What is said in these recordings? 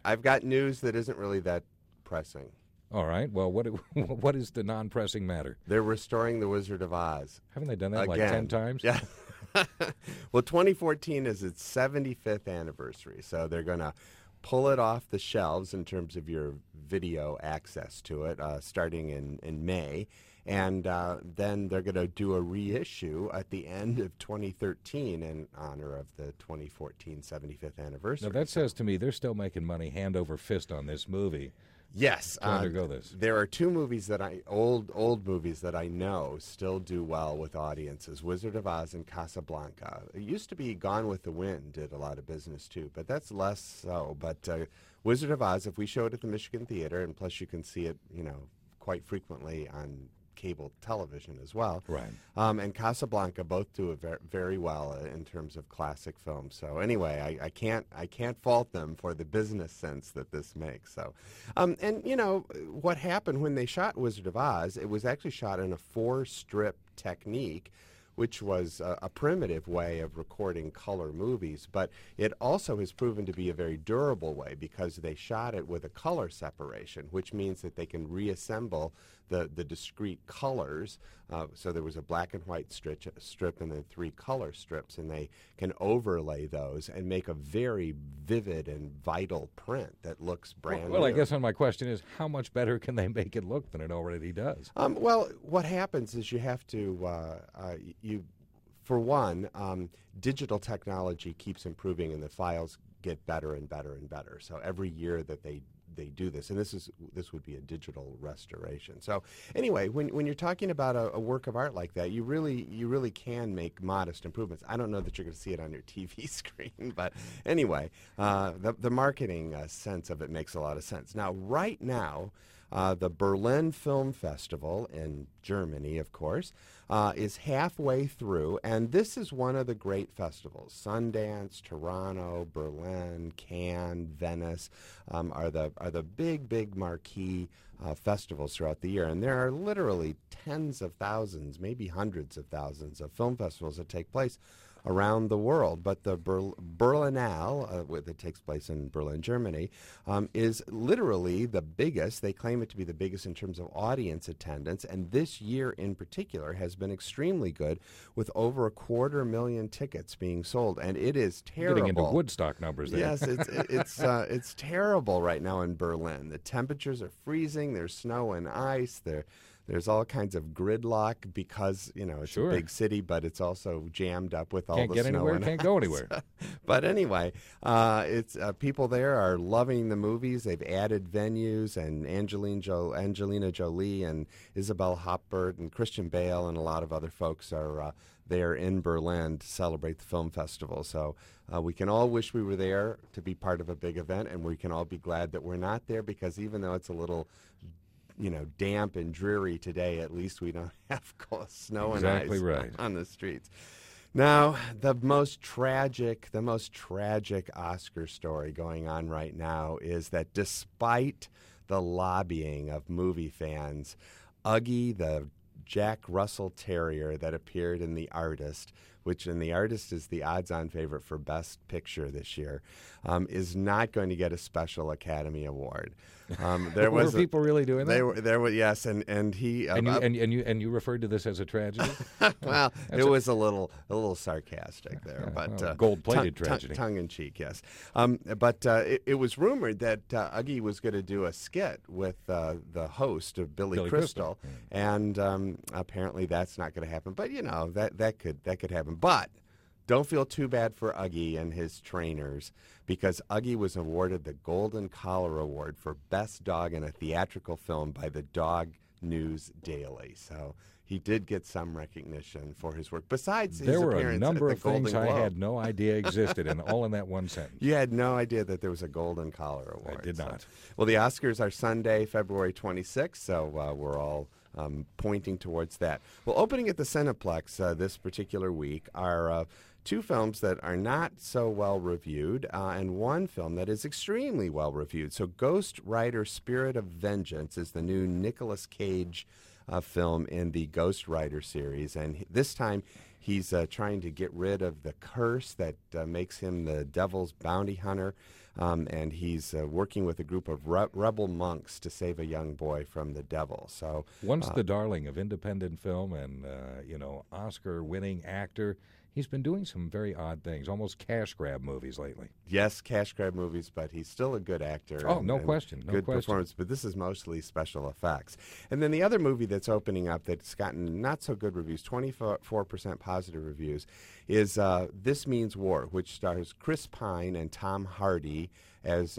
I've got news that isn't really that pressing. All right. Well, what is the non-pressing matter? They're restoring The Wizard of Oz. Haven't they done that Again. like 10 times? Yeah. Well, 2014 is its 75th anniversary, so they're going to pull it off the shelves in terms of your video access to it, starting in May. And then they're going to do a reissue at the end of 2013 in honor of the 2014 75th anniversary. Now, that says to me they're still making money hand over fist on this movie. Yes, to undergo this. There are two movies that old movies that I know still do well with audiences: Wizard of Oz and Casablanca. It used to be Gone with the Wind did a lot of business too, but that's less so. But Wizard of Oz, if we show it at the Michigan Theater, and plus you can see it, quite frequently on cable television as well. Right. And Casablanca both do it very well in terms of classic films. So anyway, I can't fault them for the business sense that this makes. So, and what happened when they shot Wizard of Oz? It was actually shot in a 4-strip technique, which was a primitive way of recording color movies, but it also has proven to be a very durable way because they shot it with a color separation, which means that they can reassemble the discrete colors. So there was a black and white strip and then 3 color strips, and they can overlay those and make a very vivid and vital print that looks brand new. Well, I guess my question is, how much better can they make it look than it already does? Well, what happens is you have to, for one, digital technology keeps improving and the files get better and better and better. So every year that they do this, and this would be a digital restoration. So anyway, when you're talking about a work of art like that, you really can make modest improvements. I don't know that you're going to see it on your TV screen, but anyway, the marketing sense of it makes a lot of sense. Now, right now, the Berlin Film Festival in Germany, of course, is halfway through, and this is one of the great festivals. Sundance, Toronto, Berlin, Cannes, Venice are the big marquee festivals throughout the year, and there are literally tens of thousands, maybe hundreds of thousands of film festivals that take place around the world. But the Berlinale, that takes place in Berlin, Germany, is literally the biggest. They claim it to be the biggest in terms of audience attendance, and this year in particular has been extremely good, with over 250,000 tickets being sold, and it is terrible. Getting into Woodstock numbers there. Yes, it's terrible right now in Berlin. The temperatures are freezing. There's snow and ice. There's all kinds of gridlock because, it's a big city, but it's also jammed up with all the snow. Can't get anywhere, can't go anywhere. But anyway, it's people there are loving the movies. They've added venues, and Angelina Jolie and Isabel Huppert and Christian Bale and a lot of other folks are there in Berlin to celebrate the film festival. So we can all wish we were there to be part of a big event, and we can all be glad that we're not there, because even though it's a little damp and dreary today, at least we don't have snow and ice on the streets. Now, the most tragic Oscar story going on right now is that despite the lobbying of movie fans, Uggie, the Jack Russell Terrier that appeared in The Artist, which in The Artist is the odds-on favorite for Best Picture this year, is not going to get a special Academy Award. Were people really doing that? There were, yes, and he and you referred to this as a tragedy. Well, it was a little sarcastic there, but gold-plated tragedy, tongue in cheek, yes. But it was rumored that Uggie was going to do a skit with the host of Billy Crystal, and apparently that's not going to happen. But that could happen. But don't feel too bad for Uggie and his trainers, because Uggie was awarded the Golden Collar Award for Best Dog in a Theatrical Film by the Dog News Daily. So he did get some recognition for his work. Besides his appearance at the Golden Globe. There were a number of things I had no idea existed, and all in that one sentence. You had no idea that there was a Golden Collar Award. I did not. Well, the Oscars are Sunday, February 26th, so we're all pointing towards that. Well, opening at the Cineplex this particular week are two films that are not so well reviewed, and one film that is extremely well reviewed. So Ghost Rider Spirit of Vengeance is the new Nicolas Cage film in the Ghost Rider series, and this time he's trying to get rid of the curse that makes him the devil's bounty hunter. and he's working with a group of rebel monks to save a young boy from the devil. So once the darling of independent film and Oscar-winning actor. He's been doing some very odd things, almost cash grab movies lately. Yes, cash grab movies, but he's still a good actor. Oh, no question. Good performance, but this is mostly special effects. And then the other movie that's opening up that's gotten not so good reviews, 24% positive reviews, is This Means War, which stars Chris Pine and Tom Hardy as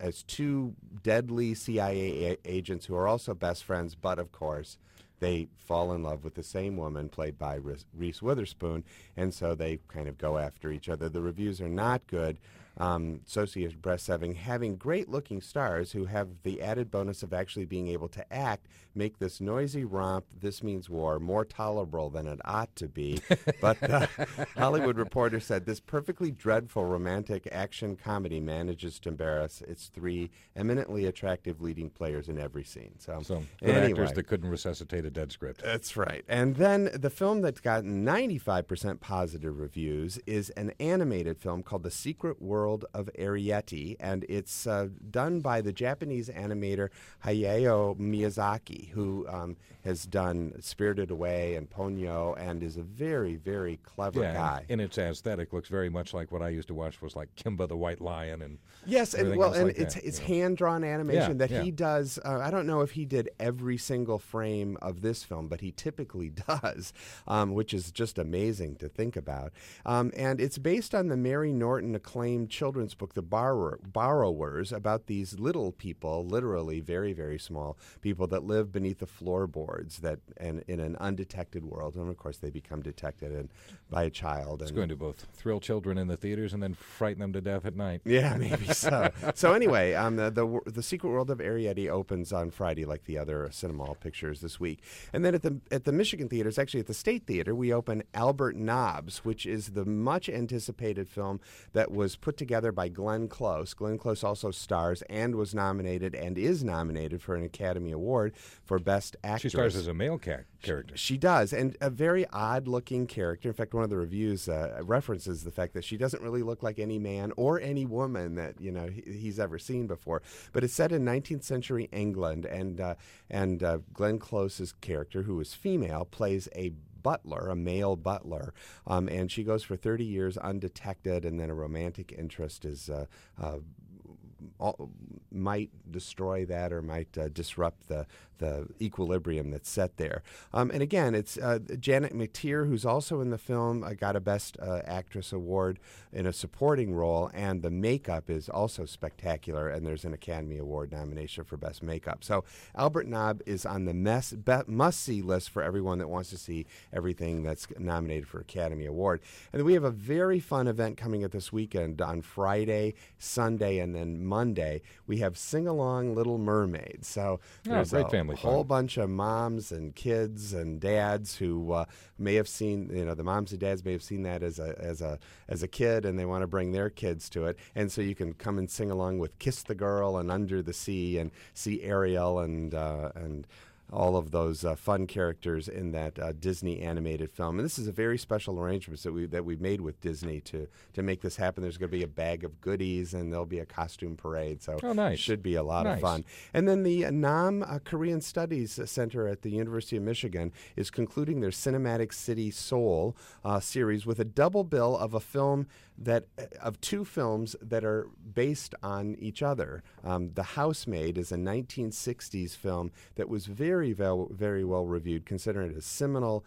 two deadly CIA agents who are also best friends, but of course they fall in love with the same woman played by Reese Witherspoon, and so they kind of go after each other. The reviews are not good. Associated Press having great-looking stars who have the added bonus of actually being able to act, make this noisy romp, This Means War, more tolerable than it ought to be. But Hollywood Reporter said this perfectly dreadful romantic action comedy manages to embarrass its three eminently attractive leading players in every scene. So anyway, actors that couldn't resuscitate a dead script. That's right. And then the film that's gotten 95% positive reviews is an animated film called The Secret World of Arrietty, and it's done by the Japanese animator Hayao Miyazaki, who has done Spirited Away and Ponyo, and is a very, very clever guy. And its aesthetic looks very much like what I used to watch was like Kimba the White Lion and yes, and like it's hand-drawn animation that he does. I don't know if he did every single frame of this film, but he typically does, which is just amazing to think about. And it's based on the Mary Norton acclaimed children's book, The Borrowers, about these little people, literally very, very small people that live beneath the floorboards and in an undetected world. And, of course, they become detected by a child. It's going to both thrill children in the theaters and then frighten them to death at night. Yeah, maybe so. So anyway, the Secret World of Arrietty opens on Friday, like the other Cinemal pictures this week. And then at the Michigan theaters, actually at the State Theater, we open Albert Nobbs, which is the much anticipated film that was put together by Glenn Close. Glenn Close also stars and was nominated and is nominated for an Academy Award for Best Actress. She stars as a male character. She does, and a very odd-looking character. In fact, one of the reviews references the fact that she doesn't really look like any man or any woman that he's ever seen before. But it's set in 19th century England, and Glenn Close's character, who is female, plays a male butler, and she goes for 30 years undetected, and then a romantic interest is might destroy that or might disrupt the equilibrium that's set there. And again, it's Janet McTeer, who's also in the film, got a Best Actress Award in a supporting role, and the makeup is also spectacular, and there's an Academy Award nomination for Best Makeup. So Albert Nobbs is on the must-see list for everyone that wants to see everything that's nominated for Academy Award. And then we have a very fun event coming up this weekend on Friday, Sunday, and then Monday. We have Sing Along Little Mermaid. So there's great family whole fun. Bunch of moms and kids and dads who may have seen, the moms and dads may have seen that as a kid, and they want to bring their kids to it. And so you can come and sing along with Kiss the Girl and Under the Sea and see Ariel and all of those fun characters in that Disney animated film. And this is a very special arrangement that we've made with Disney to make this happen. There's going to be a bag of goodies, and there'll be a costume parade. So nice. It should be a lot of fun. And then the Nam Korean Studies Center at the University of Michigan is concluding their Cinematic City Seoul series with a double bill of of two films that are based on each other. The Housemaid is a 1960s film that was very, very well reviewed, considering it a seminal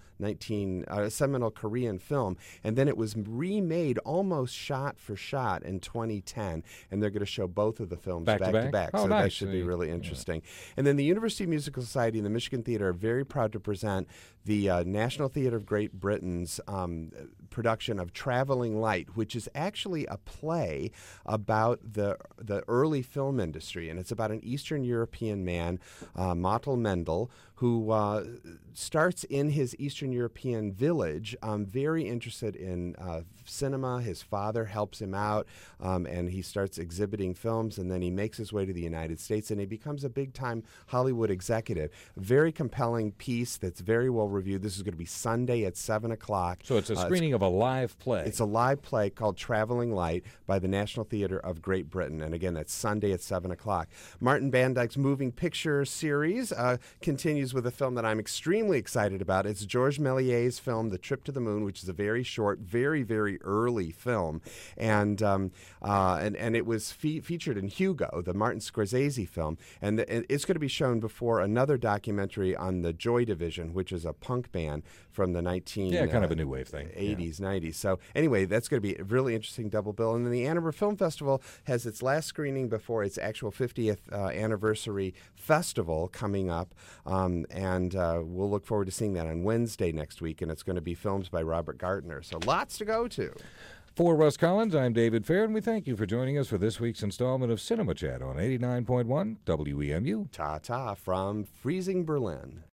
Korean film, and then it was remade almost shot for shot in 2010, and they're going to show both of the films back to back. Oh, so nice. That should be really interesting. And then the University Musical Society and the Michigan Theater are very proud to present the National Theatre of Great Britain's production of Traveling Light, which is actually a play about the early film industry, and it's about an Eastern European man, Mottel Mendel, who starts in his Eastern European village, very interested in cinema. His father helps him out, and he starts exhibiting films, and then he makes his way to the United States, and he becomes a big-time Hollywood executive. Very compelling piece that's very well reviewed. This is going to be Sunday at 7 o'clock. So it's a screening of a live play. It's a live play called Traveling Light by the National Theatre of Great Britain. And again, that's Sunday at 7 o'clock. Martin Van Dyke's moving picture series continues with a film that I'm extremely excited about. It's Georges Méliès's film, The Trip to the Moon, which is a very short, very, very early film. And it was featured in Hugo, the Martin Scorsese film. And it's going to be shown before another documentary on the Joy Division, which is a punk band from the kind of a new wave thing. 80s, 90s. So anyway, that's going to be a really interesting double bill. And then the Ann Arbor Film Festival has its last screening before its actual 50th anniversary festival coming up. And we'll look forward to seeing that on Wednesday next week. And it's going to be films by Robert Gardner. So lots to go to. For Russ Collins, I'm David Fair, and we thank you for joining us for this week's installment of Cinema Chat on 89.1 WEMU. Ta-ta from freezing Berlin.